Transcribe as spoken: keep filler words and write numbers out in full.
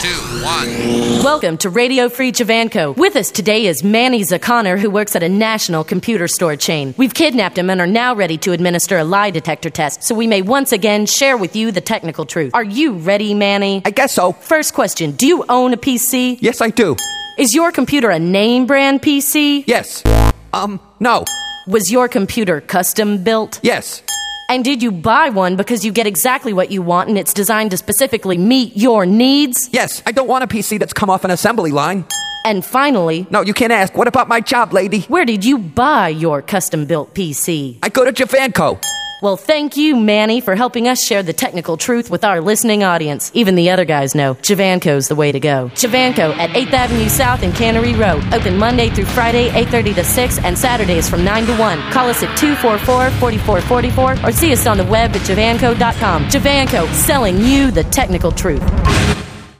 two, one. Welcome to Radio Free Javanko. With us today is Manny Zakoner, who works at a national computer store chain. We've kidnapped him and are now ready to administer a lie detector test, so we may once again share with you the technical truth. Are you ready, Manny? I guess so. First question, do you own a P C? Yes, I do. Is your computer a name brand P C? Yes. Um, no. Was your computer custom built? Yes. And did you buy one because you get exactly what you want and it's designed to specifically meet your needs? Yes, I don't want a P C that's come off an assembly line. And finally... No, you can't ask. What about my job, lady? Where did you buy your custom-built P C? I go to Javanko. Well, thank you, Manny, for helping us share the technical truth with our listening audience. Even the other guys know Javanko's the way to go. Javanko at eighth Avenue South and Cannery Road. Open Monday through Friday, eight thirty to six, and Saturdays from nine to one. Call us at two four four, four four four four or see us on the web at javanko dot com. Javanko, selling you the technical truth.